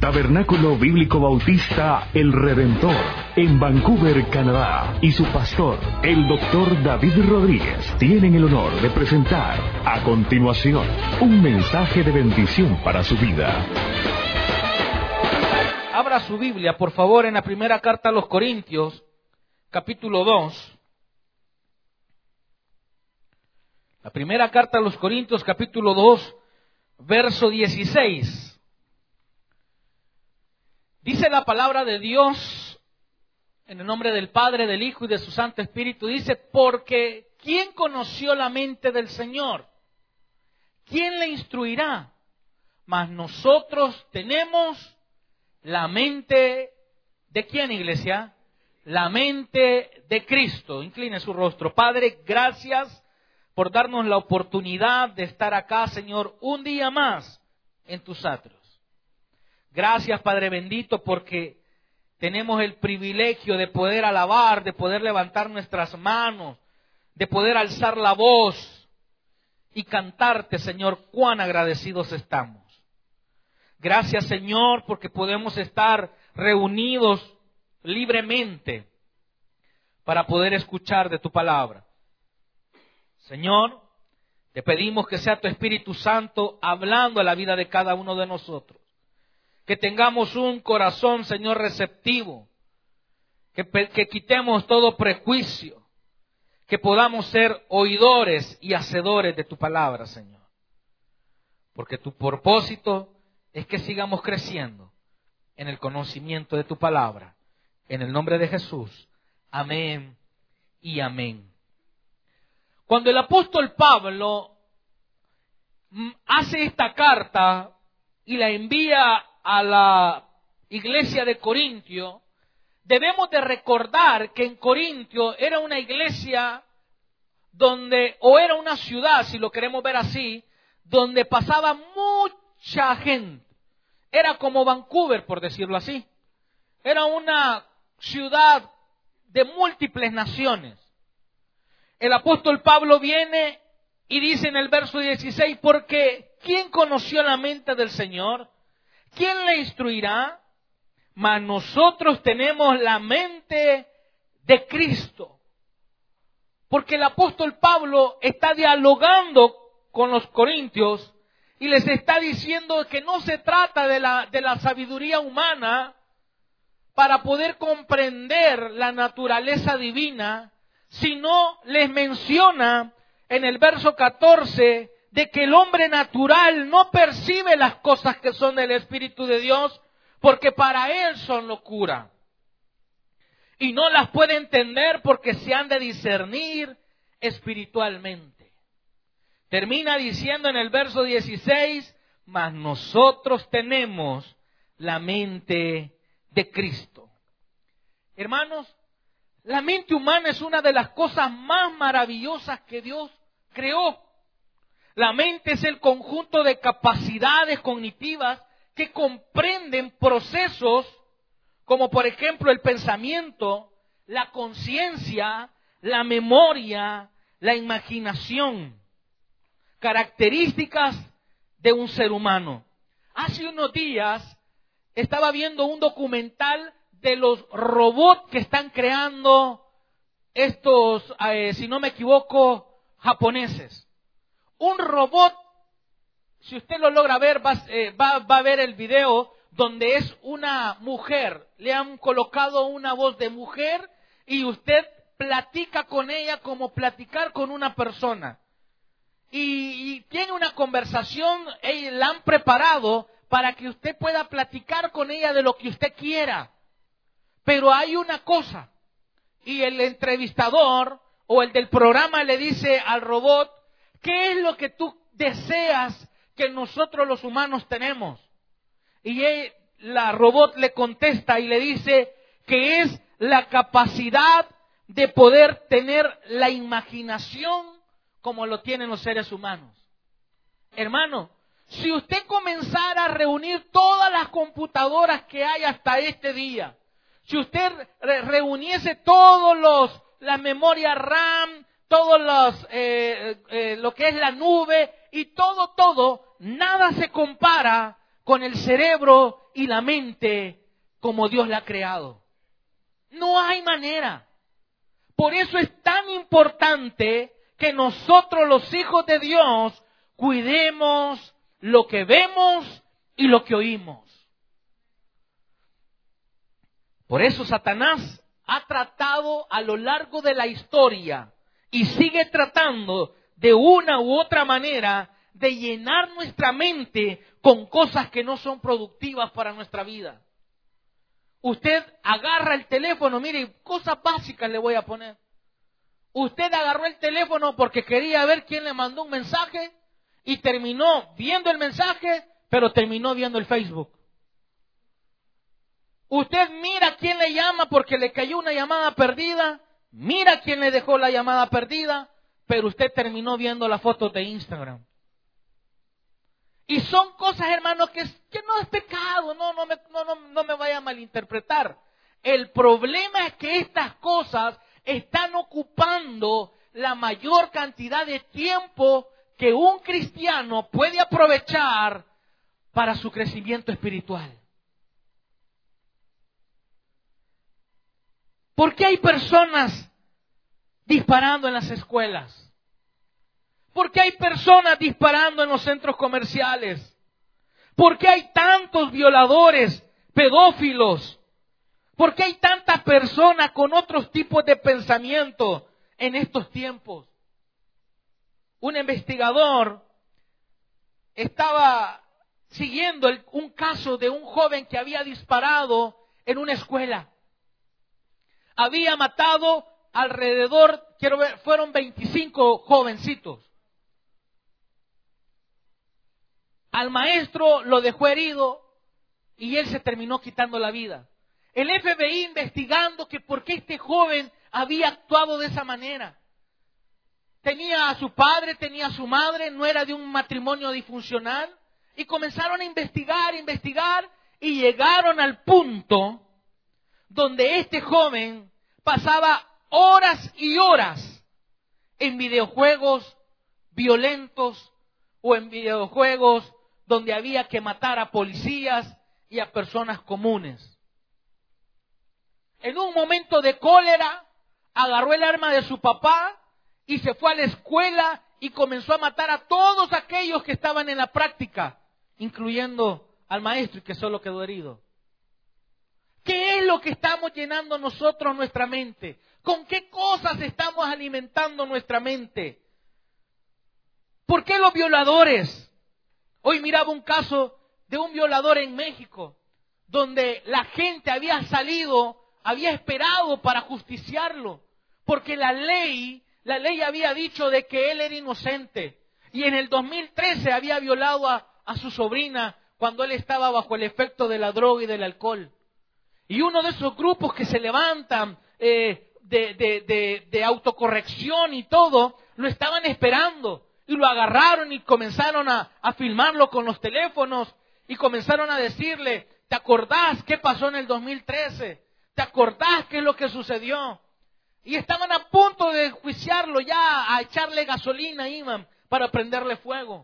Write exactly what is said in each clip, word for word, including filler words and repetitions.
Tabernáculo Bíblico Bautista El Redentor, en Vancouver, Canadá, y su pastor, el doctor David Rodríguez, tienen el honor de presentar a continuación un mensaje de bendición para su vida. Abra su Biblia, por favor, en la primera carta a los Corintios, capítulo dos. La primera carta a los Corintios, capítulo dos, verso dieciséis. Dice la palabra de Dios, en el nombre del Padre, del Hijo y de su Santo Espíritu, dice, porque ¿quién conoció la mente del Señor? ¿Quién le instruirá? Mas nosotros tenemos la mente ¿de quién, iglesia? La mente de Cristo. Incline su rostro. Padre, gracias por darnos la oportunidad de estar acá, Señor, un día más en tus atrios. Gracias, Padre bendito, porque tenemos el privilegio de poder alabar, de poder levantar nuestras manos, de poder alzar la voz y cantarte, Señor, cuán agradecidos estamos. Gracias, Señor, porque podemos estar reunidos libremente para poder escuchar de tu palabra. Señor, te pedimos que sea tu Espíritu Santo hablando a la vida de cada uno de nosotros. Que tengamos un corazón, Señor, receptivo. Que, que quitemos todo prejuicio. Que podamos ser oidores y hacedores de tu palabra, Señor. Porque tu propósito es que sigamos creciendo en el conocimiento de tu palabra. En el nombre de Jesús. Amén y amén. Cuando el apóstol Pablo hace esta carta y la envía a la iglesia de Corintio, debemos de recordar que en Corintio era una iglesia donde, o era una ciudad, si lo queremos ver así, donde pasaba mucha gente. Era como Vancouver, por decirlo así. Era una ciudad de múltiples naciones. El apóstol Pablo viene y dice en el verso dieciséis, porque ¿quién conoció la mente del Señor? ¿Quién le instruirá? Mas nosotros tenemos la mente de Cristo. Porque el apóstol Pablo está dialogando con los corintios y les está diciendo que no se trata de la, de la sabiduría humana para poder comprender la naturaleza divina, sino les menciona en el verso catorce de que el hombre natural no percibe las cosas que son del Espíritu de Dios, porque para él son locura. Y no las puede entender porque se han de discernir espiritualmente. Termina diciendo en el verso dieciséis, mas nosotros tenemos la mente de Cristo. Hermanos, la mente humana es una de las cosas más maravillosas que Dios creó. La mente es el conjunto de capacidades cognitivas que comprenden procesos como por ejemplo el pensamiento, la conciencia, la memoria, la imaginación, características de un ser humano. Hace unos días estaba viendo un documental de los robots que están creando estos, eh, si no me equivoco, japoneses. Un robot, si usted lo logra ver, va, eh, va, va a ver el video donde es una mujer. Le han colocado una voz de mujer y usted platica con ella como platicar con una persona. Y, y tiene una conversación, ella, la han preparado para que usted pueda platicar con ella de lo que usted quiera. Pero hay una cosa, y el entrevistador o el del programa le dice al robot, ¿qué es lo que tú deseas que nosotros los humanos tenemos? Y él, la robot le contesta y le dice que es la capacidad de poder tener la imaginación como lo tienen los seres humanos. Hermano, si usted comenzara a reunir todas las computadoras que hay hasta este día, si usted re- reuniese todos los las memorias RAM, todos los eh, eh, lo que es la nube y todo todo, nada se compara con el cerebro y la mente como Dios la ha creado. No hay manera. Por eso es tan importante que nosotros, los hijos de Dios, cuidemos lo que vemos y lo que oímos. Por eso Satanás ha tratado a lo largo de la historia y sigue tratando de una u otra manera de llenar nuestra mente con cosas que no son productivas para nuestra vida. Usted agarra el teléfono, mire, cosas básicas le voy a poner. Usted agarró el teléfono porque quería ver quién le mandó un mensaje y terminó viendo el mensaje, pero terminó viendo el Facebook. Usted mira quién le llama porque le cayó una llamada perdida, mira quién le dejó la llamada perdida, pero usted terminó viendo las fotos de Instagram. Y son cosas, hermanos, que, que no es pecado, no, no, me, no, no, no me vaya a malinterpretar. El problema es que estas cosas están ocupando la mayor cantidad de tiempo que un cristiano puede aprovechar para su crecimiento espiritual. ¿Por qué hay personas disparando en las escuelas? ¿Por qué hay personas disparando en los centros comerciales? ¿Por qué hay tantos violadores, pedófilos? ¿Por qué hay tantas personas con otros tipos de pensamiento en estos tiempos? Un investigador estaba siguiendo el, un caso de un joven que había disparado en una escuela. Había matado alrededor, quiero ver, fueron veinticinco jovencitos. Al maestro lo dejó herido y él se terminó quitando la vida. El F B I investigando que por qué este joven había actuado de esa manera. Tenía a su padre, tenía a su madre, no era de un matrimonio disfuncional. Y comenzaron a investigar, investigar y llegaron al punto donde este joven pasaba horas y horas en videojuegos violentos o en videojuegos donde había que matar a policías y a personas comunes. En un momento de cólera, agarró el arma de su papá y se fue a la escuela y comenzó a matar a todos aquellos que estaban en la práctica, incluyendo al maestro, y que solo quedó herido. ¿Qué es lo que estamos llenando nosotros nuestra mente? ¿Con qué cosas estamos alimentando nuestra mente? ¿Por qué los violadores? Hoy miraba un caso de un violador en México, donde la gente había salido, había esperado para justiciarlo, porque la ley, la ley había dicho de que él era inocente. Y en el dos mil trece había violado a, a su sobrina cuando él estaba bajo el efecto de la droga y del alcohol. Y uno de esos grupos que se levantan eh, de, de, de, de autocorrección y todo, lo estaban esperando. Y lo agarraron y comenzaron a, a filmarlo con los teléfonos. Y comenzaron a decirle, ¿te acordás qué pasó en el dos mil trece? ¿Te acordás qué es lo que sucedió? Y estaban a punto de juiciarlo ya, a echarle gasolina, iban, para prenderle fuego.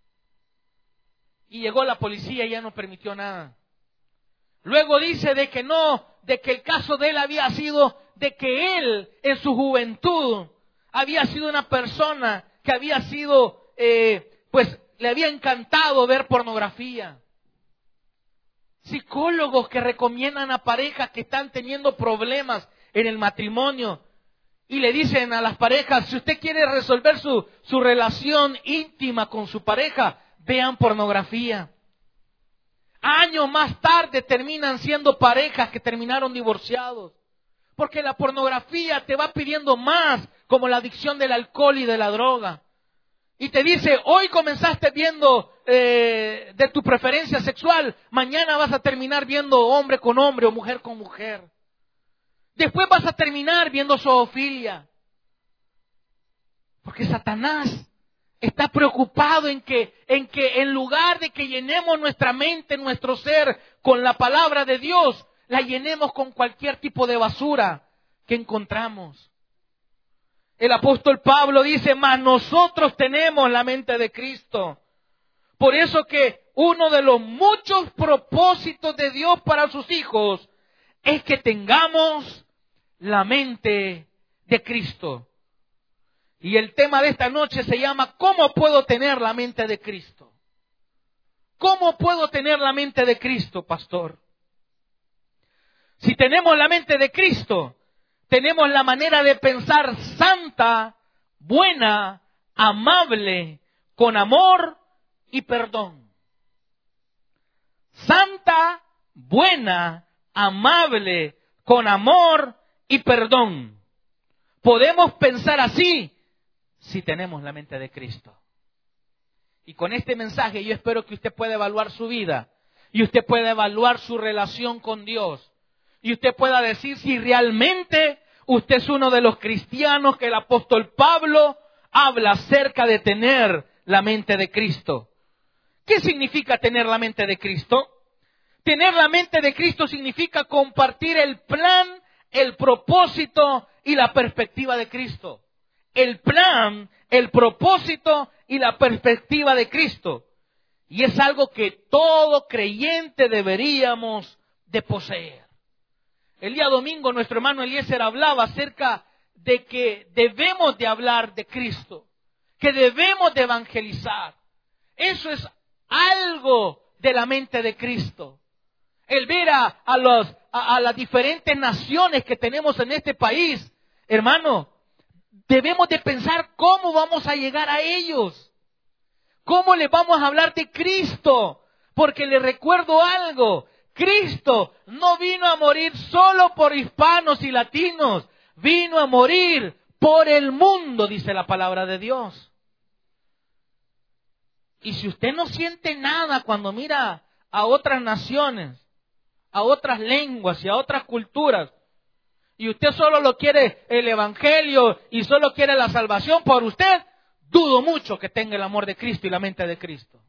Y llegó la policía y ya no permitió nada. Luego dice de que no, de que el caso de él había sido de que él en su juventud había sido una persona que había sido, eh, pues le había encantado ver pornografía. Psicólogos que recomiendan a parejas que están teniendo problemas en el matrimonio y le dicen a las parejas, si usted quiere resolver su, su relación íntima con su pareja, vean pornografía. Años más tarde terminan siendo parejas que terminaron divorciados. Porque la pornografía te va pidiendo más, como la adicción del alcohol y de la droga. Y te dice, hoy comenzaste viendo eh, de tu preferencia sexual, mañana vas a terminar viendo hombre con hombre o mujer con mujer. Después vas a terminar viendo zoofilia. Porque Satanás está preocupado en que, en que en lugar de que llenemos nuestra mente, nuestro ser con la palabra de Dios, la llenemos con cualquier tipo de basura que encontramos. El apóstol Pablo dice, mas nosotros tenemos la mente de Cristo. Por eso que uno de los muchos propósitos de Dios para sus hijos es que tengamos la mente de Cristo. Y el tema de esta noche se llama ¿cómo puedo tener la mente de Cristo? ¿Cómo puedo tener la mente de Cristo, pastor? Si tenemos la mente de Cristo, tenemos la manera de pensar santa, buena, amable, con amor y perdón. Santa, buena, amable, con amor y perdón. Podemos pensar así si tenemos la mente de Cristo. Y con este mensaje yo espero que usted pueda evaluar su vida y usted pueda evaluar su relación con Dios. Y usted pueda decir si realmente usted es uno de los cristianos que el apóstol Pablo habla acerca de tener la mente de Cristo. ¿Qué significa tener la mente de Cristo? Tener la mente de Cristo significa compartir el plan, el propósito y la perspectiva de Cristo. El plan, el propósito y la perspectiva de Cristo. Y es algo que todo creyente deberíamos de poseer. El día domingo nuestro hermano Eliezer hablaba acerca de que debemos de hablar de Cristo, que debemos de evangelizar. Eso es algo de la mente de Cristo. El ver a, a, los, a, a las diferentes naciones que tenemos en este país, hermano, debemos de pensar cómo vamos a llegar a ellos. ¿Cómo les vamos a hablar de Cristo? Porque les recuerdo algo. Cristo no vino a morir solo por hispanos y latinos. Vino a morir por el mundo, dice la palabra de Dios. Y si usted no siente nada cuando mira a otras naciones, a otras lenguas y a otras culturas, y usted solo lo quiere el evangelio y solo quiere la salvación por usted, dudo mucho que tenga el amor de Cristo y la mente de Cristo.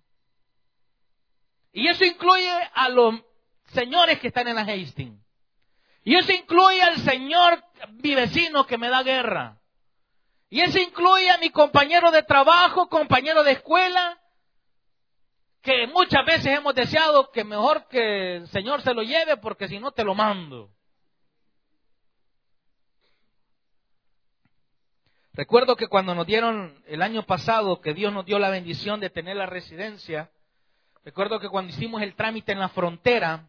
Y eso incluye a los señores que están en la Hastings. Y eso incluye al señor, mi vecino que me da guerra. Y eso incluye a mi compañero de trabajo, compañero de escuela, que muchas veces hemos deseado que mejor que el Señor se lo lleve porque si no te lo mando. Recuerdo que cuando nos dieron el año pasado, que Dios nos dio la bendición de tener la residencia, recuerdo que cuando hicimos el trámite en la frontera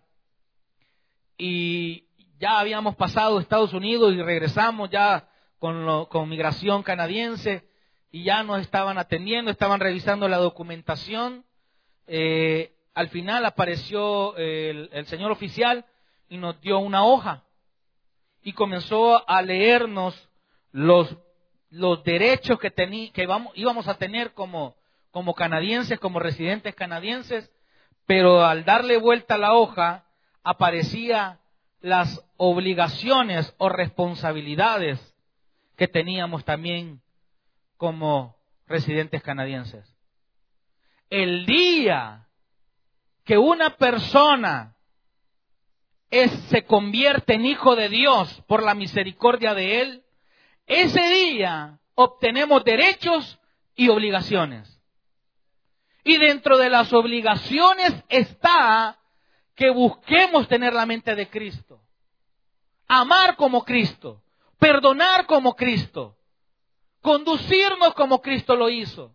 y ya habíamos pasado Estados Unidos y regresamos ya con, lo, con migración canadiense y ya nos estaban atendiendo, estaban revisando la documentación. Eh, al final apareció el, el señor oficial y nos dio una hoja y comenzó a leernos los, los derechos que, tení, que vamos, íbamos a tener como, como canadienses, como residentes canadienses, pero al darle vuelta a la hoja aparecía las obligaciones o responsabilidades que teníamos también como residentes canadienses. El día que una persona es, se convierte en hijo de Dios por la misericordia de Él, ese día obtenemos derechos y obligaciones. Y dentro de las obligaciones está que busquemos tener la mente de Cristo, amar como Cristo, perdonar como Cristo, conducirnos como Cristo lo hizo.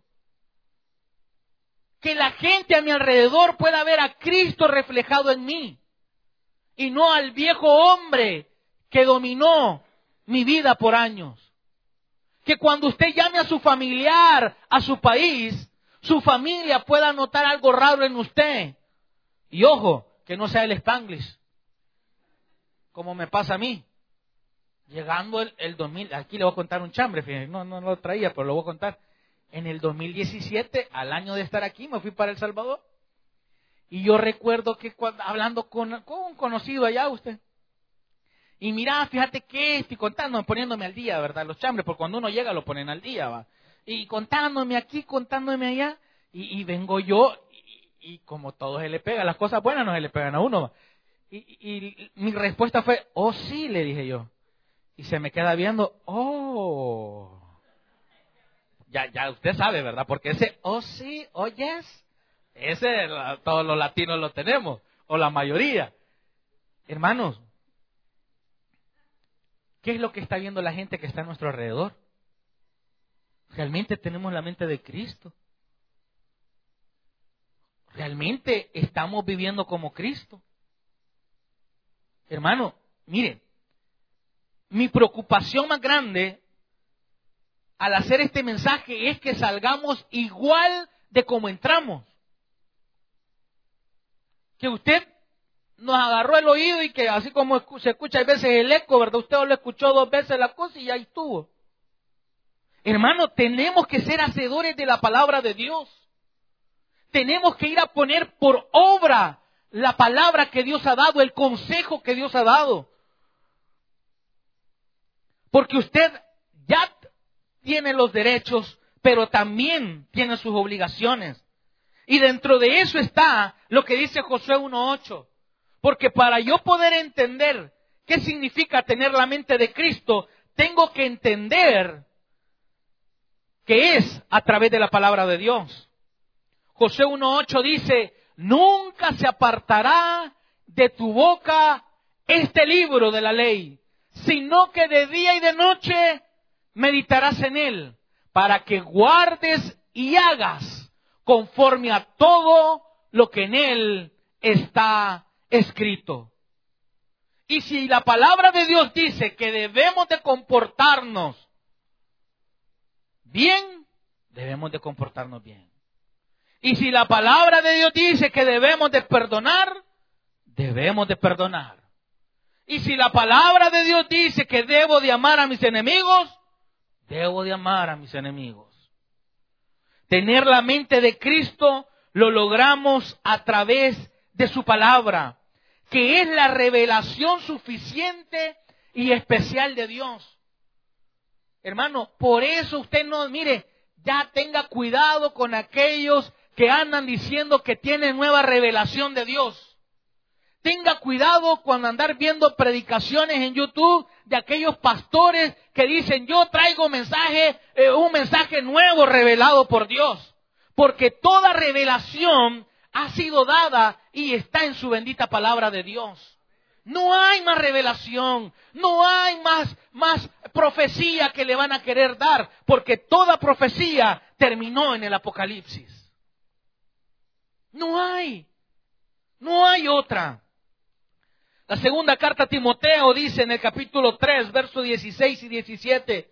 Que la gente a mi alrededor pueda ver a Cristo reflejado en mí y no al viejo hombre que dominó mi vida por años. Que cuando usted llame a su familiar, a su país, su familia pueda notar algo raro en usted. Y ojo, que no sea el Spanglish, como me pasa a mí. Llegando el, el dos mil, aquí le voy a contar un chambre, fíjense, no, no, no lo traía, pero lo voy a contar. En el dos mil diecisiete, al año de estar aquí, me fui para El Salvador. Y yo recuerdo que cuando, hablando con, con un conocido allá, usted, y mira, fíjate que estoy contándome, poniéndome al día, ¿verdad? Los chambres, porque cuando uno llega lo ponen al día, ¿va? Y contándome aquí, contándome allá, y, y vengo yo, y, y como todo se le pega, las cosas buenas no se le pegan a uno, ¿va? Y, y mi respuesta fue, oh sí, le dije yo. Y se me queda viendo, oh... Ya, ya usted sabe, ¿verdad? Porque ese, oh sí, oh yes, Ese la, todos los latinos lo tenemos, o la mayoría. Hermanos, ¿qué es lo que está viendo la gente que está a nuestro alrededor? ¿Realmente tenemos la mente de Cristo? ¿Realmente estamos viviendo como Cristo? Hermano, miren, mi preocupación más grande al hacer este mensaje es que salgamos igual de como entramos. Que usted nos agarró el oído y que así como se escucha a veces el eco, ¿verdad? Usted lo escuchó dos veces la cosa y ya estuvo. Hermano, tenemos que ser hacedores de la palabra de Dios. Tenemos que ir a poner por obra la palabra que Dios ha dado, el consejo que Dios ha dado. Porque usted ya tiene los derechos, pero también tiene sus obligaciones. Y dentro de eso está lo que dice Josué uno ocho. Porque para yo poder entender qué significa tener la mente de Cristo, tengo que entender que es a través de la palabra de Dios. Josué uno ocho dice, nunca se apartará de tu boca este libro de la ley, sino que de día y de noche meditarás en él, para que guardes y hagas conforme a todo lo que en él está escrito. Y si la palabra de Dios dice que debemos de comportarnos bien, debemos de comportarnos bien. Y si la palabra de Dios dice que debemos de perdonar, debemos de perdonar. Y si la palabra de Dios dice que debo de amar a mis enemigos, debo de amar a mis enemigos. Tener la mente de Cristo lo logramos a través de su palabra, que es la revelación suficiente y especial de Dios. Hermano, por eso usted no, mire, ya tenga cuidado con aquellos que andan diciendo que tienen nueva revelación de Dios. Tenga cuidado cuando andar viendo predicaciones en YouTube de aquellos pastores que dicen, yo traigo mensaje, eh, un mensaje nuevo revelado por Dios. Porque toda revelación ha sido dada y está en su bendita palabra de Dios. No hay más revelación, no hay más, más profecía que le van a querer dar, porque toda profecía terminó en el Apocalipsis. No hay, no hay otra. La segunda carta a Timoteo dice en el capítulo tres, versos dieciséis y diecisiete,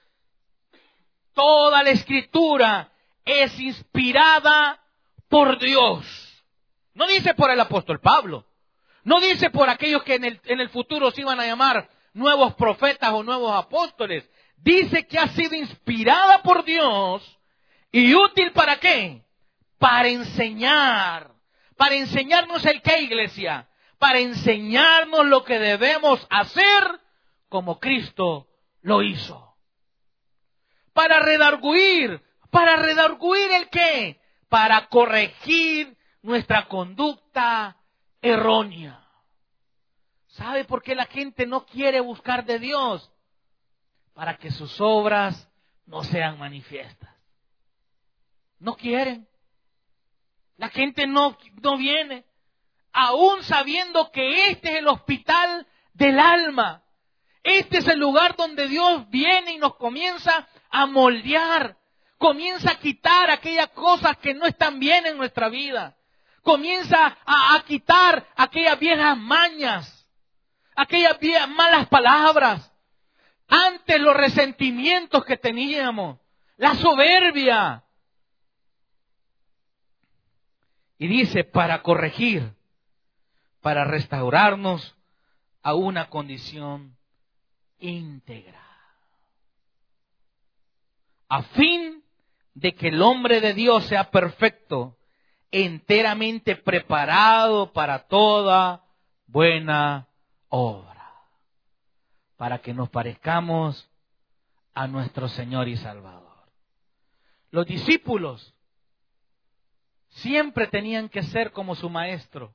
toda la escritura es inspirada por Dios. No dice por el apóstol Pablo, no dice por aquellos que en el, en el futuro se iban a llamar nuevos profetas o nuevos apóstoles. Dice que ha sido inspirada por Dios y útil ¿para qué? Para enseñar. ¿Para enseñarnos el qué, iglesia? Para enseñarnos lo que debemos hacer como Cristo lo hizo. Para redarguir. ¿Para redarguir el qué? Para corregir nuestra conducta errónea. ¿Sabe por qué la gente no quiere buscar de Dios? Para que sus obras no sean manifiestas. No quieren. La gente no, no viene. Aún sabiendo que este es el hospital del alma. Este es el lugar donde Dios viene y nos comienza a moldear. Comienza a quitar aquellas cosas que no están bien en nuestra vida. Comienza a, a quitar aquellas viejas mañas. Aquellas viejas malas palabras. Antes los resentimientos que teníamos. La soberbia. Y dice, para corregir, para restaurarnos a una condición íntegra. A fin de que el hombre de Dios sea perfecto, enteramente preparado para toda buena obra. Para que nos parezcamos a nuestro Señor y Salvador. Los discípulos siempre tenían que ser como su maestro.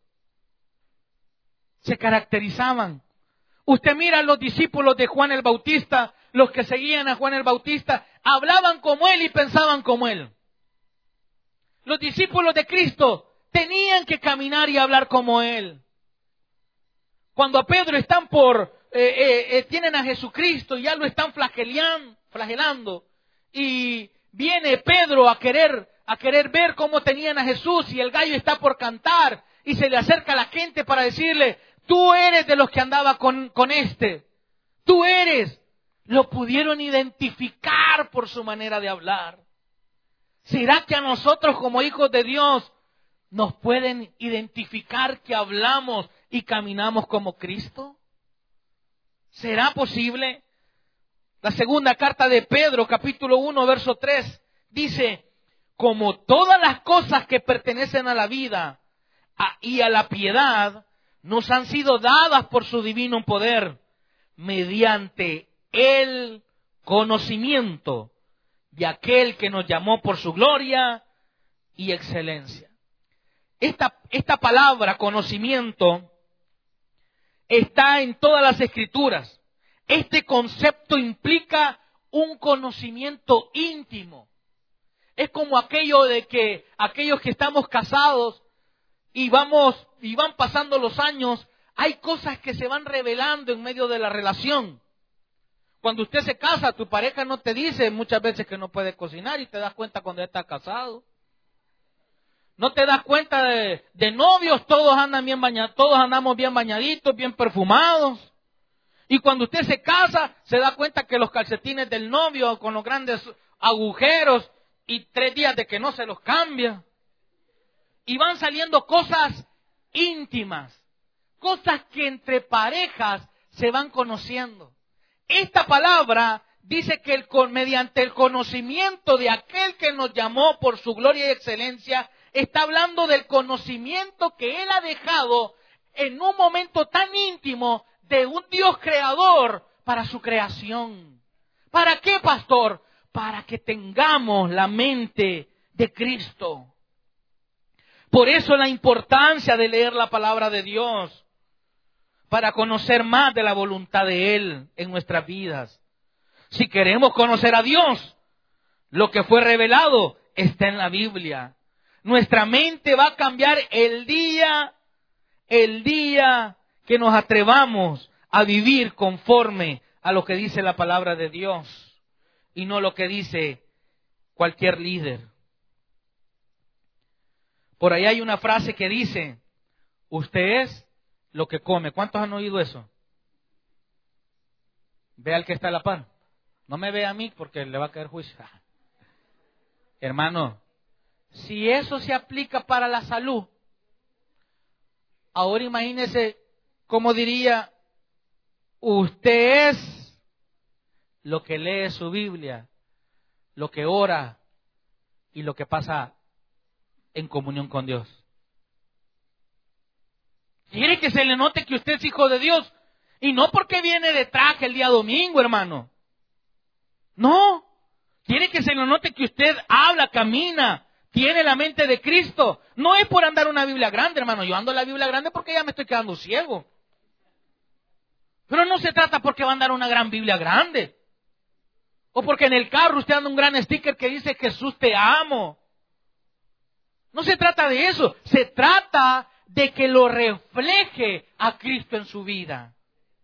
Se caracterizaban. Usted mira a los discípulos de Juan el Bautista, los que seguían a Juan el Bautista, hablaban como él y pensaban como él. Los discípulos de Cristo tenían que caminar y hablar como Él. Cuando a Pedro están por, eh, eh, eh, tienen a Jesucristo y ya lo están flagelando, flagelando, y viene Pedro a querer, a querer ver cómo tenían a Jesús, y el gallo está por cantar, y se le acerca a la gente para decirle, tú eres de los que andaba con, con este, tú eres. Lo pudieron identificar por su manera de hablar. ¿Será que a nosotros como hijos de Dios nos pueden identificar que hablamos y caminamos como Cristo? ¿Será posible? La segunda carta de Pedro, capítulo uno, verso tres, dice, como todas las cosas que pertenecen a la vida a, y a la piedad, nos han sido dadas por su divino poder, mediante el conocimiento de aquel que nos llamó por su gloria y excelencia. Esta, esta palabra, conocimiento, está en todas las Escrituras. Este concepto implica un conocimiento íntimo. Es como aquello de que aquellos que estamos casados y vamos y van pasando los años, hay cosas que se van revelando en medio de la relación. Cuando usted se casa, tu pareja no te dice muchas veces que no puede cocinar y te das cuenta cuando ya está casado. No te das cuenta de, de novios, todos andan bien bañados, todos andamos bien bañaditos, bien perfumados. Y cuando usted se casa, se da cuenta que los calcetines del novio con los grandes agujeros y tres días de que no se los cambia. Y van saliendo cosas íntimas, cosas que entre parejas se van conociendo. Esta palabra dice que el, mediante el conocimiento de aquel que nos llamó por su gloria y excelencia, está hablando del conocimiento que Él ha dejado en un momento tan íntimo de un Dios creador para su creación. ¿Para qué, pastor? Para que tengamos la mente de Cristo. Por eso la importancia de leer la palabra de Dios, para conocer más de la voluntad de Él en nuestras vidas. Si queremos conocer a Dios, lo que fue revelado está en la Biblia. Nuestra mente va a cambiar el día, el día que nos atrevamos a vivir conforme a lo que dice la palabra de Dios y no lo que dice cualquier líder. Por ahí hay una frase que dice, usted es lo que come. ¿Cuántos han oído eso? Ve al que está a la par. No me ve a mí porque le va a caer juicio. Hermano, si eso se aplica para la salud, ahora imagínese cómo diría, usted es lo que lee su Biblia, lo que ora y lo que pasa en comunión con Dios. Quiere que se le note que usted es hijo de Dios. Y no porque viene de traje el día domingo, hermano. No. Quiere que se le note que usted habla, camina, tiene la mente de Cristo. No es por andar una Biblia grande, hermano. Yo ando la Biblia grande porque ya me estoy quedando ciego. Pero no se trata porque va a andar una gran Biblia grande. O porque en el carro usted anda un gran sticker que dice Jesús te amo. No se trata de eso. Se trata de que lo refleje a Cristo en su vida.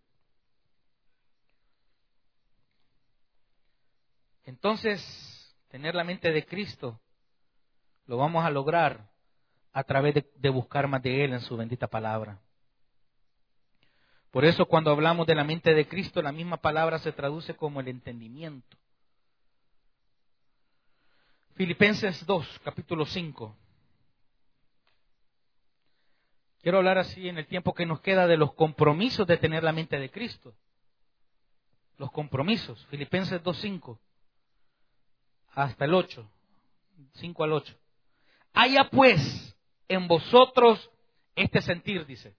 Entonces, tener la mente de Cristo lo vamos a lograr a través de, de buscar más de Él en su bendita palabra. Por eso cuando hablamos de la mente de Cristo, la misma palabra se traduce como el entendimiento. Filipenses dos, capítulo cinco. Quiero hablar así en el tiempo que nos queda de los compromisos de tener la mente de Cristo. Los compromisos. Filipenses dos, cinco. Hasta el ocho. cinco al ocho. Haya pues en vosotros este sentir, dice,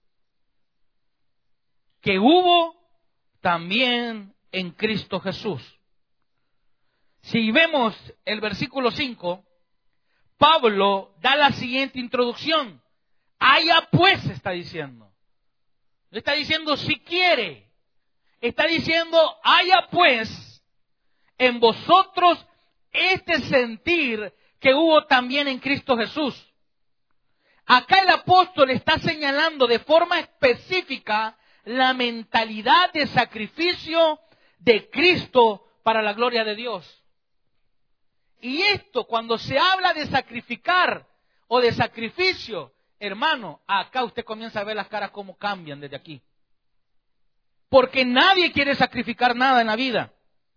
que hubo también en Cristo Jesús. Si vemos el versículo cinco, Pablo da la siguiente introducción. Haya pues, está diciendo. No está diciendo si quiere. Está diciendo, haya pues en vosotros este sentir que hubo también en Cristo Jesús. Acá el apóstol está señalando de forma específica la mentalidad de sacrificio de Cristo para la gloria de Dios. Y esto, cuando se habla de sacrificar o de sacrificio, hermano, acá usted comienza a ver las caras cómo cambian desde aquí. Porque nadie quiere sacrificar nada en la vida.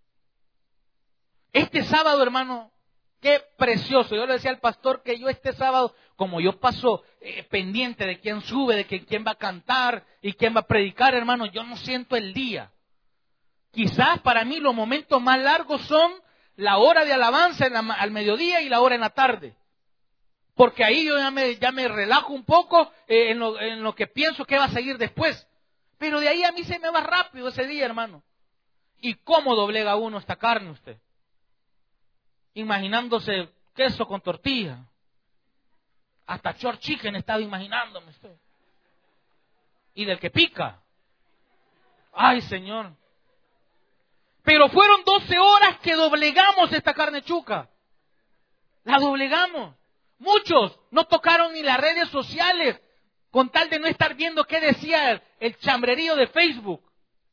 Este sábado, hermano, qué precioso. Yo le decía al pastor que yo este sábado, como yo paso eh, pendiente de quién sube, de que, quién va a cantar y quién va a predicar, hermano, yo no siento el día. Quizás para mí los momentos más largos son la hora de alabanza en la, al mediodía y la hora en la tarde. Porque ahí yo ya me, ya me relajo un poco eh, en, lo, en lo que pienso que va a seguir después. Pero de ahí a mí se me va rápido ese día, hermano. ¿Y cómo doblega uno esta carne usted? Imaginándose queso con tortilla. Hasta short chicken estaba imaginándome usted. Y del que pica. Ay, Señor. Pero fueron doce horas que doblegamos esta carne chuca. La doblegamos. Muchos no tocaron ni las redes sociales con tal de no estar viendo qué decía el, el chambrerío de Facebook.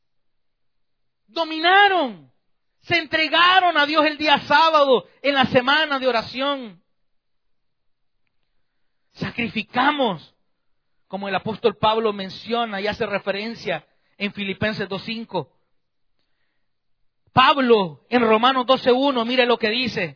Dominaron. Se entregaron a Dios el día sábado en la semana de oración. Sacrificamos, como el apóstol Pablo menciona y hace referencia en Filipenses dos cinco. Pablo en Romanos doce uno, mire lo que dice.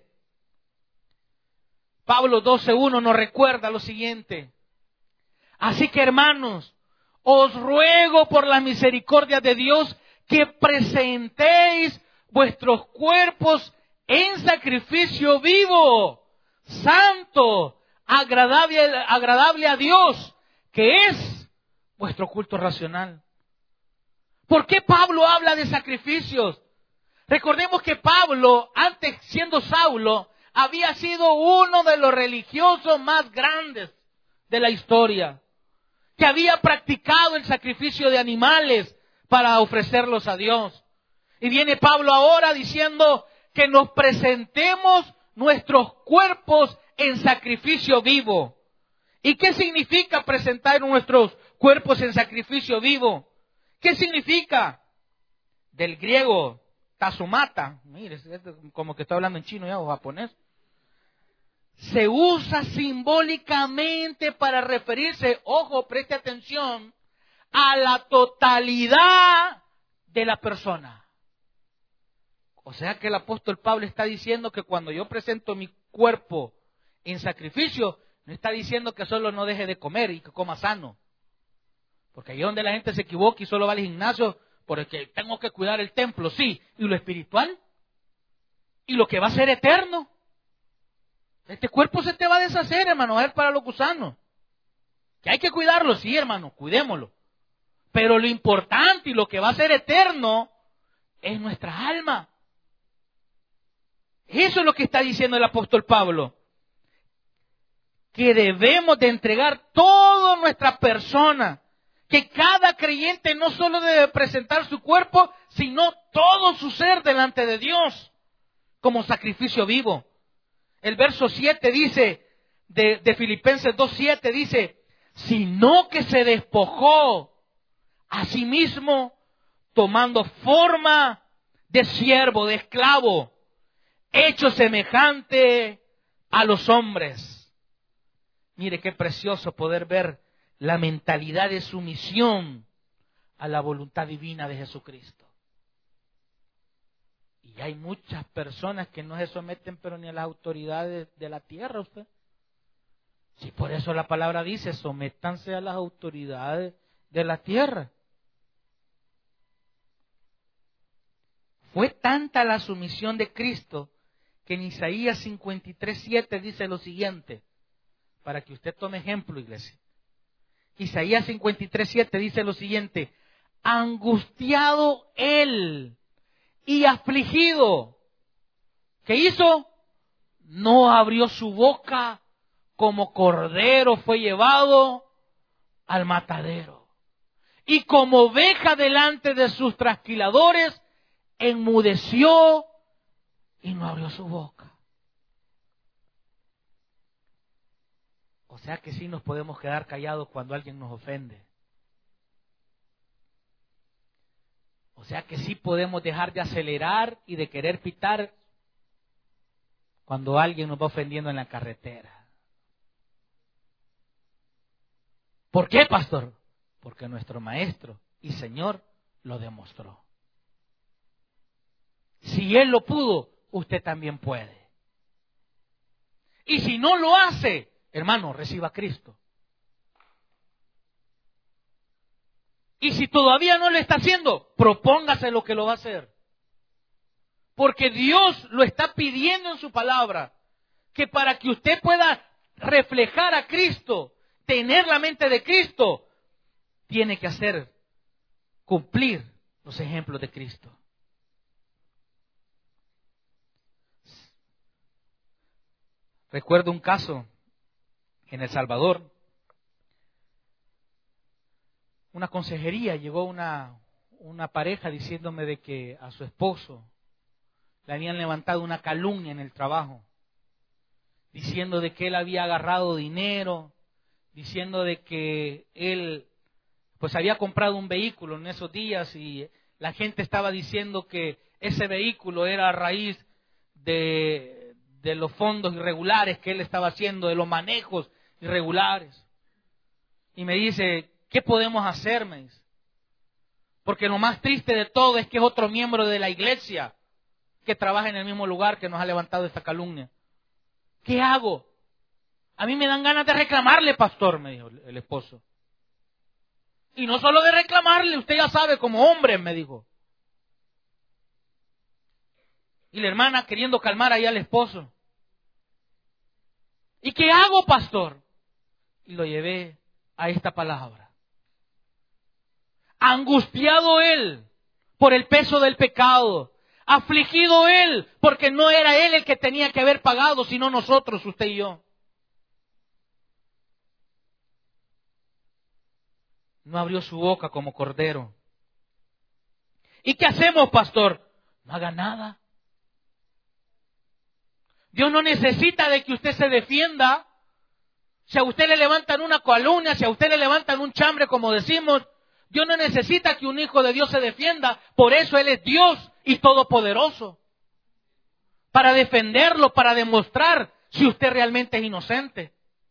Pablo doce uno nos recuerda lo siguiente. Así que, hermanos, os ruego por la misericordia de Dios que presentéis vuestros cuerpos en sacrificio vivo, santo, agradable, agradable a Dios, que es vuestro culto racional. ¿Por qué Pablo habla de sacrificios? Recordemos que Pablo, antes siendo Saulo, había sido uno de los religiosos más grandes de la historia, que había practicado el sacrificio de animales para ofrecerlos a Dios. Y viene Pablo ahora diciendo que nos presentemos nuestros cuerpos en sacrificio vivo. ¿Y qué significa presentar nuestros cuerpos en sacrificio vivo? ¿Qué significa? Del griego, tasumata, mire, como que estoy hablando en chino ya o japonés. Se usa simbólicamente para referirse, ojo, preste atención, a la totalidad de la persona. O sea que el apóstol Pablo está diciendo que cuando yo presento mi cuerpo en sacrificio, no está diciendo que solo no deje de comer y que coma sano. Porque ahí es donde la gente se equivoca y solo va al gimnasio porque tengo que cuidar el templo, sí. ¿Y lo espiritual? ¿Y lo que va a ser eterno? Este cuerpo se te va a deshacer, hermano, va a ser para los gusanos. Que hay que cuidarlo, sí, hermano, cuidémoslo. Pero lo importante y lo que va a ser eterno es nuestra alma. Eso es lo que está diciendo el apóstol Pablo. Que debemos de entregar toda nuestra persona. Que cada creyente no solo debe presentar su cuerpo, sino todo su ser delante de Dios como sacrificio vivo. El verso siete dice, de, de Filipenses dos siete dice, sino que se despojó a sí mismo, tomando forma de siervo, de esclavo, hecho semejante a los hombres. Mire qué precioso poder ver la mentalidad de sumisión a la voluntad divina de Jesucristo. Y hay muchas personas que no se someten pero ni a las autoridades de la tierra, usted. Si por eso la palabra dice, sométanse a las autoridades de la tierra. Fue tanta la sumisión de Cristo que en Isaías cincuenta y tres siete dice lo siguiente, para que usted tome ejemplo, iglesia. Isaías cincuenta y tres siete dice lo siguiente, angustiado él y afligido. ¿Qué hizo? No abrió su boca, como cordero fue llevado al matadero. Y como oveja delante de sus trasquiladores, enmudeció y no abrió su boca. O sea que sí nos podemos quedar callados cuando alguien nos ofende. O sea que sí podemos dejar de acelerar y de querer pitar cuando alguien nos va ofendiendo en la carretera. ¿Por qué, pastor? Porque nuestro Maestro y Señor lo demostró. Si Él lo pudo, usted también puede. Y si no lo hace, hermano, reciba a Cristo. Y si todavía no lo está haciendo, propóngase lo que lo va a hacer. Porque Dios lo está pidiendo en su palabra, que para que usted pueda reflejar a Cristo, tener la mente de Cristo, tiene que hacer, cumplir los ejemplos de Cristo. Recuerdo un caso en El Salvador. Una consejería, llegó una, una pareja diciéndome de que a su esposo le habían levantado una calumnia en el trabajo, diciendo de que él había agarrado dinero, diciendo de que él pues había comprado un vehículo en esos días y la gente estaba diciendo que ese vehículo era a raíz de, de los fondos irregulares que él estaba haciendo, de los manejos irregulares. Y me dice, ¿qué podemos hacer? Me dice. Porque lo más triste de todo es que es otro miembro de la iglesia que trabaja en el mismo lugar que nos ha levantado esta calumnia. ¿Qué hago? A mí me dan ganas de reclamarle, pastor, me dijo el esposo. Y no solo de reclamarle, usted ya sabe, como hombre, me dijo. Y la hermana queriendo calmar ahí al esposo. ¿Y qué hago, pastor? Y lo llevé a esta palabra. Angustiado él por el peso del pecado. Afligido él porque no era él el que tenía que haber pagado, sino nosotros, usted y yo. No abrió su boca como cordero. ¿Y qué hacemos, pastor? No haga nada. Dios no necesita de que usted se defienda. Si a usted le levantan una calumnia, si a usted le levantan un chambre, como decimos, Dios no necesita que un hijo de Dios se defienda. Por eso Él es Dios y todopoderoso. Para defenderlo, para demostrar si usted realmente es inocente.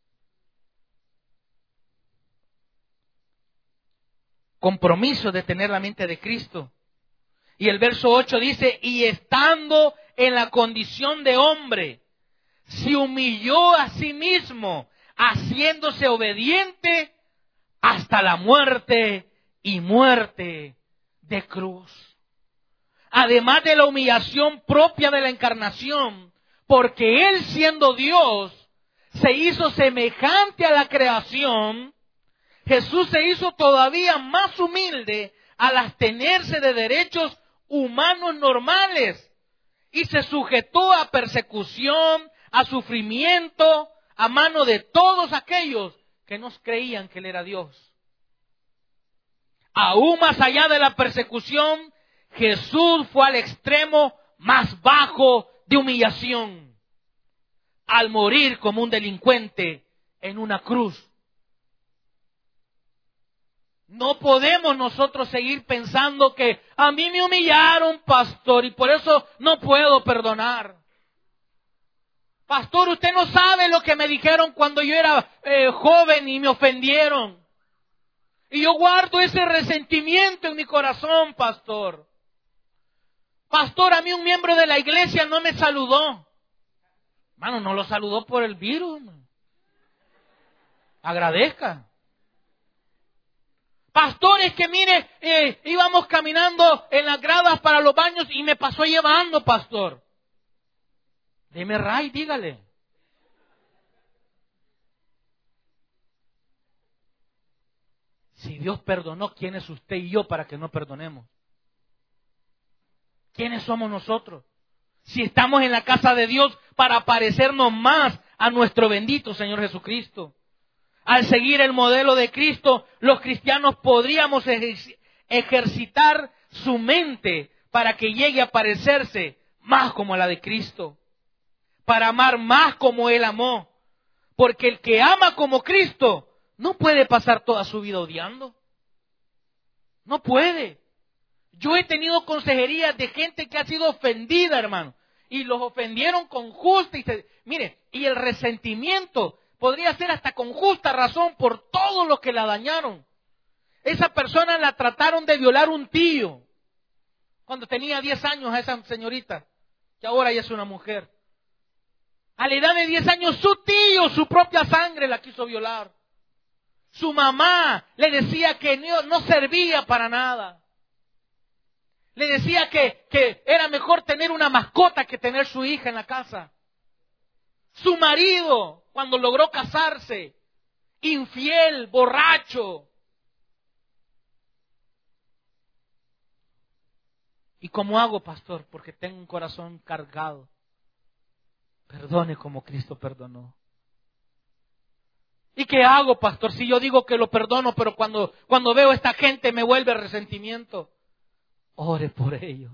Compromiso de tener la mente de Cristo. Y el verso ocho dice, y estando en la condición de hombre, se humilló a sí mismo, haciéndose obediente hasta la muerte y muerte de cruz. Además de la humillación propia de la encarnación, porque Él siendo Dios, se hizo semejante a la creación, Jesús se hizo todavía más humilde al abstenerse de derechos humanos normales y se sujetó a persecución, a sufrimiento, a mano de todos aquellos que no creían que Él era Dios. Aún más allá de la persecución, Jesús fue al extremo más bajo de humillación, al morir como un delincuente en una cruz. No podemos nosotros seguir pensando que a mí me humillaron, pastor, y por eso no puedo perdonar. Pastor, usted no sabe lo que me dijeron cuando yo era eh, joven y me ofendieron. Y yo guardo ese resentimiento en mi corazón, pastor. Pastor, a mí un miembro de la iglesia no me saludó. Mano, no lo saludó por el virus. Man. Agradezca. Pastor, es que mire, eh, íbamos caminando en las gradas para los baños y me pasó llevando, pastor. Deme ray, dígale. Si Dios perdonó, ¿quién es usted y yo para que no perdonemos? ¿Quiénes somos nosotros? Si estamos en la casa de Dios para parecernos más a nuestro bendito Señor Jesucristo. Al seguir el modelo de Cristo, los cristianos podríamos ejer- ejercitar su mente para que llegue a parecerse más como la de Cristo. Para amar más como Él amó. Porque el que ama como Cristo no puede pasar toda su vida odiando. No puede. Yo he tenido consejerías de gente que ha sido ofendida, hermano. Y los ofendieron con justa y se, mire, y el resentimiento podría ser hasta con justa razón por todo lo que la dañaron. Esa persona la trataron de violar un tío cuando tenía diez años a esa señorita, que ahora ya es una mujer. A la edad de diez años su tío, su propia sangre la quiso violar. Su mamá le decía que no, no servía para nada. Le decía que, que era mejor tener una mascota que tener su hija en la casa. Su marido, cuando logró casarse, infiel, borracho. ¿Y cómo hago, pastor? Porque tengo un corazón cargado. Perdone como Cristo perdonó. ¿Y qué hago, pastor? Si yo digo que lo perdono, pero cuando, cuando veo a esta gente me vuelve resentimiento. Ore por ellos.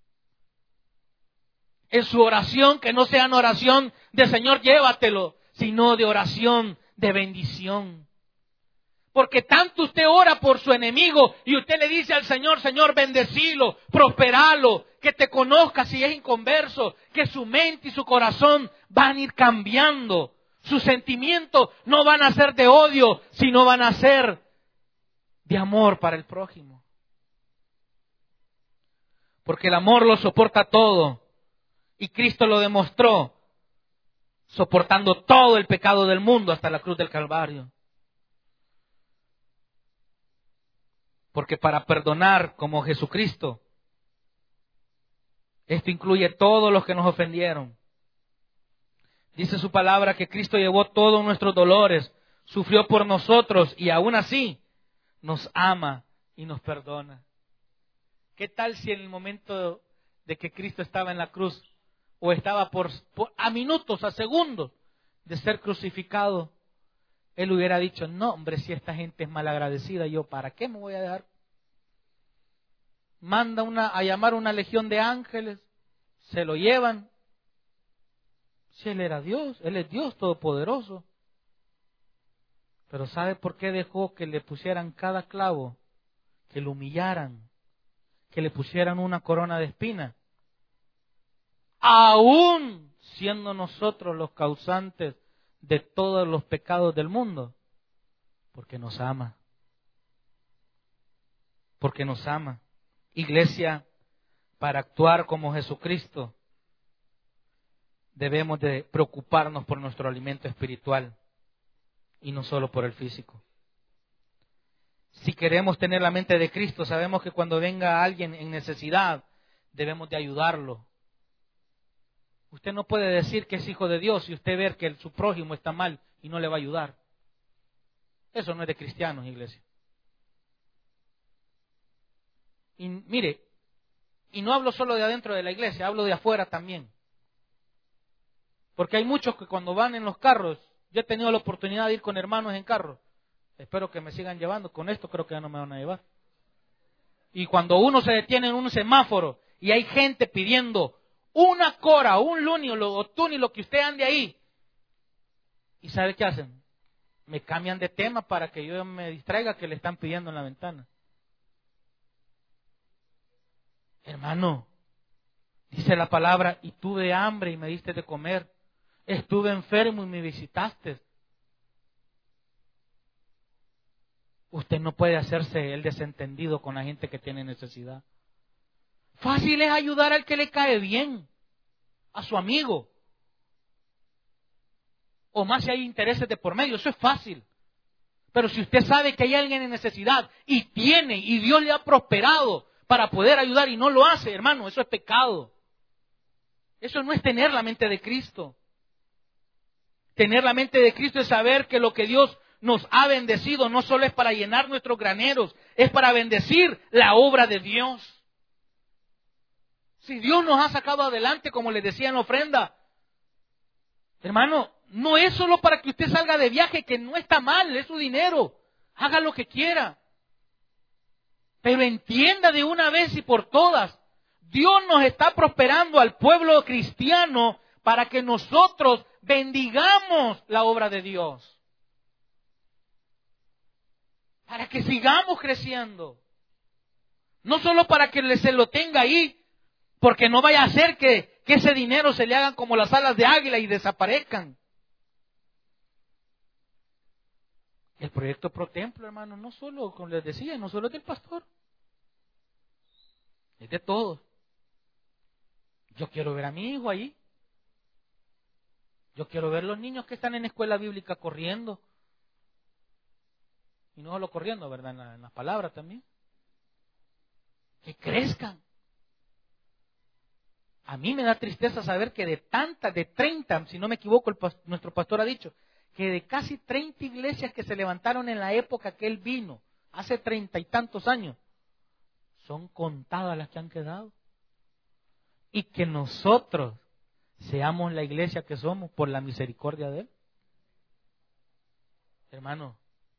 En su oración, que no sea una oración de Señor, llévatelo, sino de oración de bendición. Porque tanto usted ora por su enemigo y usted le dice al Señor, Señor, bendecilo, prosperalo, que te conozca si es inconverso, que su mente y su corazón van a ir cambiando. Sus sentimientos no van a ser de odio, sino van a ser de amor para el prójimo. Porque el amor lo soporta todo. Y Cristo lo demostró soportando todo el pecado del mundo hasta la cruz del Calvario. Porque para perdonar como Jesucristo, esto incluye todos los que nos ofendieron. Dice su palabra que Cristo llevó todos nuestros dolores, sufrió por nosotros y aún así nos ama y nos perdona. ¿Qué tal si en el momento de que Cristo estaba en la cruz o estaba por, por a minutos, a segundos de ser crucificado, Él hubiera dicho, no hombre, si esta gente es malagradecida, yo para qué me voy a dejar? Manda una, a llamar una legión de ángeles, se lo llevan. Si Él era Dios, Él es Dios todopoderoso. Pero ¿sabe por qué dejó que le pusieran cada clavo? Que lo humillaran, que le pusieran una corona de espinas. Aún siendo nosotros los causantes de todos los pecados del mundo. Porque nos ama. Porque nos ama. Iglesia, para actuar como Jesucristo, debemos de preocuparnos por nuestro alimento espiritual y no solo por el físico. Si queremos tener la mente de Cristo, sabemos que cuando venga alguien en necesidad, debemos de ayudarlo. Usted no puede decir que es hijo de Dios y usted ver que su prójimo está mal y no le va a ayudar. Eso no es de cristianos, iglesia. Y mire, y no hablo solo de adentro de la iglesia, hablo de afuera también. Porque hay muchos que cuando van en los carros, yo he tenido la oportunidad de ir con hermanos en carro. Espero que me sigan llevando. Con esto creo que ya no me van a llevar. Y cuando uno se detiene en un semáforo y hay gente pidiendo una cora, un luni o tuni, lo que usted ande ahí. ¿Y sabe qué hacen? Me cambian de tema para que yo me distraiga que le están pidiendo en la ventana. Hermano, dice la palabra, y tuve hambre y me diste de comer. Estuve enfermo y me visitaste. Usted no puede hacerse el desentendido con la gente que tiene necesidad. Fácil es ayudar al que le cae bien, a su amigo. O más si hay intereses de por medio, eso es fácil. Pero si usted sabe que hay alguien en necesidad y tiene, y Dios le ha prosperado para poder ayudar y no lo hace, hermano, eso es pecado. Eso no es tener la mente de Cristo. Tener la mente de Cristo es saber que lo que Dios nos ha bendecido no solo es para llenar nuestros graneros, es para bendecir la obra de Dios. Si Dios nos ha sacado adelante, como les decía en la ofrenda, hermano, no es solo para que usted salga de viaje, que no está mal, es su dinero, haga lo que quiera. Pero entienda de una vez y por todas, Dios nos está prosperando al pueblo cristiano para que nosotros bendigamos la obra de Dios. Para que sigamos creciendo. No solo para que se lo tenga ahí, porque no vaya a ser que, que ese dinero se le hagan como las alas de águila y desaparezcan. El proyecto Pro Templo, hermano, no solo, como les decía, no solo es del pastor. Es de todos. Yo quiero ver a mi hijo ahí. Yo quiero ver los niños que están en escuela bíblica corriendo. Y no solo corriendo, ¿verdad? En, la, en las palabras también. Que crezcan. A mí me da tristeza saber que de tantas, de treinta, si no me equivoco, el, nuestro pastor ha dicho, que de casi treinta iglesias que se levantaron en la época que él vino, hace treinta y tantos años, son contadas las que han quedado. Y que nosotros seamos la iglesia que somos por la misericordia de Él. Hermano,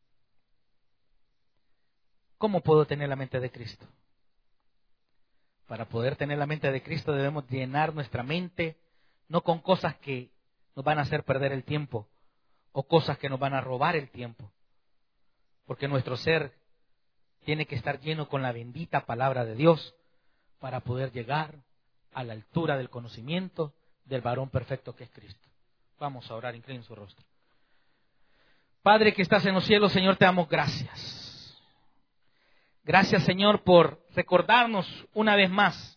¿cómo puedo tener la mente de Cristo? Para poder tener la mente de Cristo debemos llenar nuestra mente, no con cosas que nos van a hacer perder el tiempo, o cosas que nos van a robar el tiempo. Porque nuestro ser tiene que estar lleno con la bendita palabra de Dios para poder llegar a la altura del conocimiento del varón perfecto que es Cristo. Vamos a orar, inclinen su rostro. Padre que estás en los cielos, Señor, te damos gracias. Gracias, Señor, por recordarnos una vez más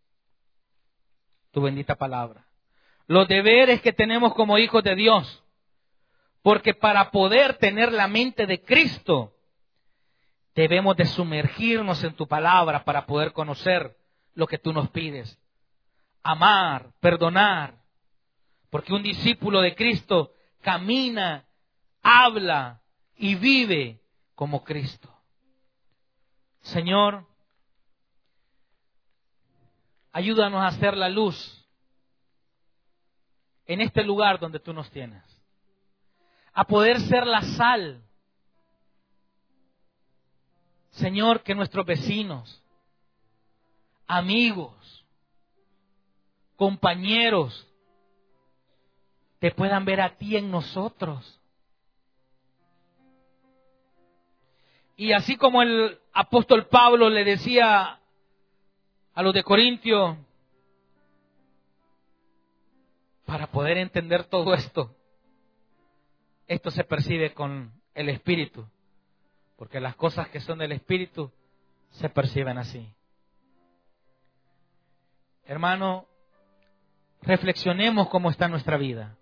tu bendita palabra. Los deberes que tenemos como hijos de Dios. Porque para poder tener la mente de Cristo, debemos de sumergirnos en tu palabra para poder conocer lo que tú nos pides. Amar, perdonar. Porque un discípulo de Cristo camina, habla y vive como Cristo. Señor, ayúdanos a hacer la luz en este lugar donde tú nos tienes. A poder ser la sal. Señor, que nuestros vecinos, amigos, compañeros, te puedan ver a ti en nosotros. Y así como el apóstol Pablo le decía a los de Corintio, para poder entender todo esto, esto se percibe con el Espíritu, porque las cosas que son del Espíritu se perciben así. Hermano, reflexionemos cómo está nuestra vida.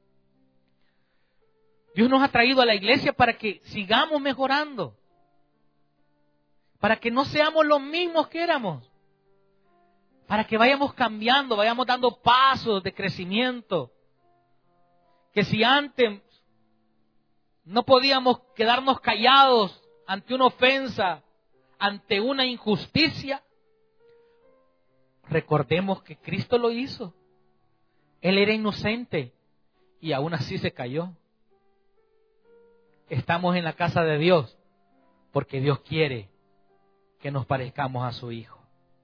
Dios nos ha traído a la iglesia para que sigamos mejorando, para que no seamos los mismos que éramos, para que vayamos cambiando, vayamos dando pasos de crecimiento. Que si antes no podíamos quedarnos callados ante una ofensa, ante una injusticia, recordemos que Cristo lo hizo. Él era inocente y aún así se cayó. Estamos en la casa de Dios porque Dios quiere que nos parezcamos a su Hijo.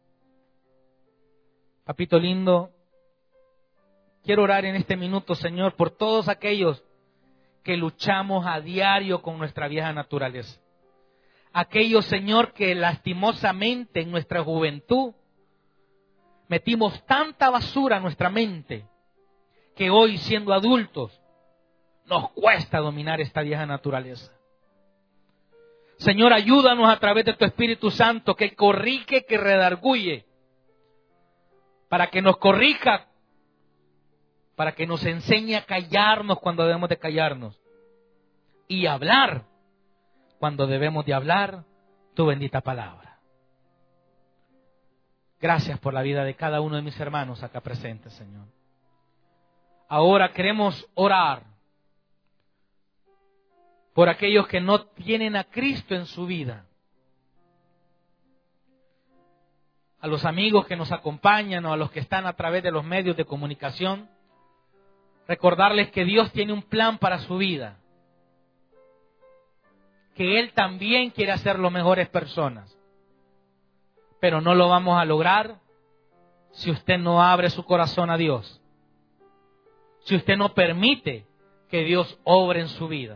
Papito lindo, quiero orar en este minuto, Señor, por todos aquellos que luchamos a diario con nuestra vieja naturaleza. Aquellos, Señor, que lastimosamente en nuestra juventud metimos tanta basura en nuestra mente que hoy, siendo adultos, nos cuesta dominar esta vieja naturaleza. Señor, ayúdanos a través de tu Espíritu Santo que corrige, que redarguye, para que nos corrija, para que nos enseñe a callarnos cuando debemos de callarnos y hablar cuando debemos de hablar tu bendita palabra. Gracias por la vida de cada uno de mis hermanos acá presentes, Señor. Ahora queremos orar por aquellos que no tienen a Cristo en su vida. A los amigos que nos acompañan o a los que están a través de los medios de comunicación, recordarles que Dios tiene un plan para su vida. Que Él también quiere hacerlos mejores personas. Pero no lo vamos a lograr si usted no abre su corazón a Dios. si usted no permite que Dios obre en su vida.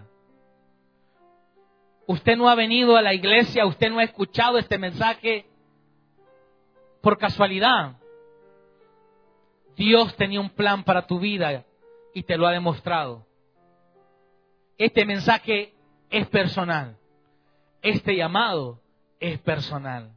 Usted no ha venido a la iglesia, usted no ha escuchado este mensaje por casualidad. Dios tenía un plan para tu vida y te lo ha demostrado. Este mensaje es personal. Este llamado es personal.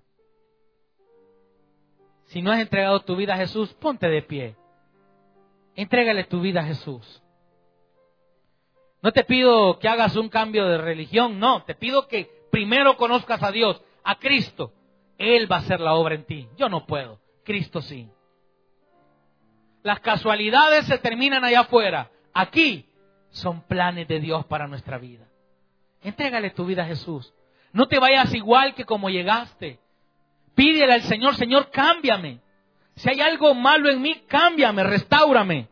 Si no has entregado tu vida a Jesús, ponte de pie. Entrégale tu vida a Jesús. No te pido que hagas un cambio de religión, no. Te pido que primero conozcas a Dios, a Cristo. Él va a hacer la obra en ti. Yo no puedo, Cristo sí. Las casualidades se terminan allá afuera. Aquí son planes de Dios para nuestra vida. Entrégale tu vida a Jesús. No te vayas igual que como llegaste. Pídele al Señor, Señor, cámbiame. Si hay algo malo en mí, cámbiame, restáurame.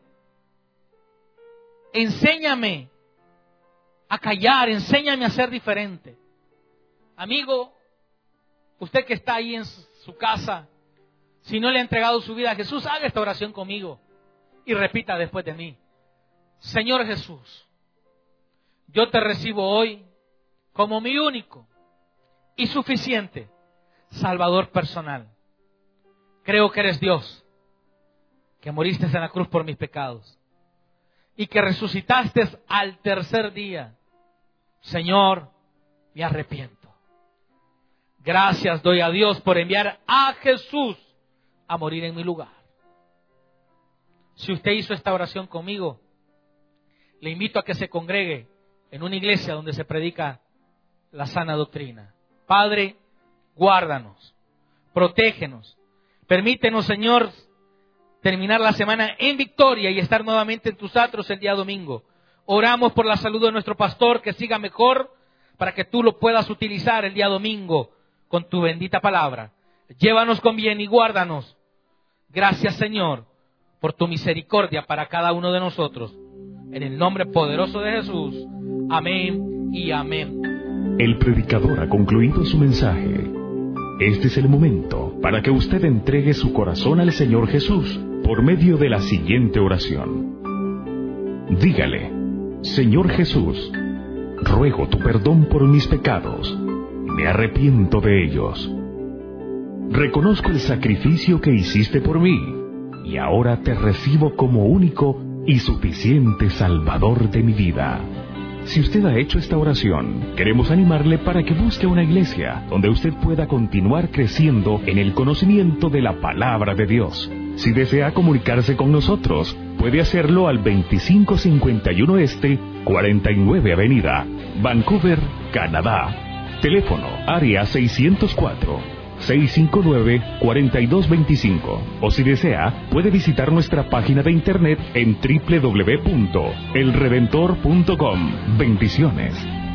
Enséñame a callar, enséñame a ser diferente. Amigo, usted que está ahí en su casa, si no le ha entregado su vida a Jesús, haga esta oración conmigo y repita después de mí. Señor Jesús, yo te recibo hoy como mi único y suficiente Salvador personal. Creo que eres Dios, que moriste en la cruz por mis pecados y que resucitaste al tercer día. Señor, me arrepiento. Gracias doy a Dios por enviar a Jesús a morir en mi lugar. Si usted hizo esta oración conmigo, le invito a que se congregue en una iglesia donde se predica la sana doctrina. Padre, guárdanos, protégenos. Permítenos, Señor, terminar la semana en victoria y estar nuevamente en tus atrios el día domingo. Oramos por la salud de nuestro pastor, que siga mejor, para que tú lo puedas utilizar el día domingo con tu bendita palabra. Llévanos con bien y guárdanos. Gracias, Señor, por tu misericordia para cada uno de nosotros. En el nombre poderoso de Jesús. Amén y amén. El predicador ha concluido su mensaje. Este es el momento para que usted entregue su corazón al Señor Jesús por medio de la siguiente oración. Dígale: Señor Jesús, ruego tu perdón por mis pecados. Me arrepiento de ellos. Reconozco el sacrificio que hiciste por mí y ahora te recibo como único y suficiente Salvador de mi vida. Si usted ha hecho esta oración, queremos animarle para que busque una iglesia donde usted pueda continuar creciendo en el conocimiento de la palabra de Dios. Si desea comunicarse con nosotros, puede hacerlo al veinticinco cincuenta y uno Este, cuarenta y nueve Avenida, Vancouver, Canadá. Teléfono área seiscientos cuatro, seiscientos cincuenta y nueve, cuarenta y dos veinticinco. O si desea, puede visitar nuestra página de internet en doble u doble u doble u punto el redentor punto com. Bendiciones.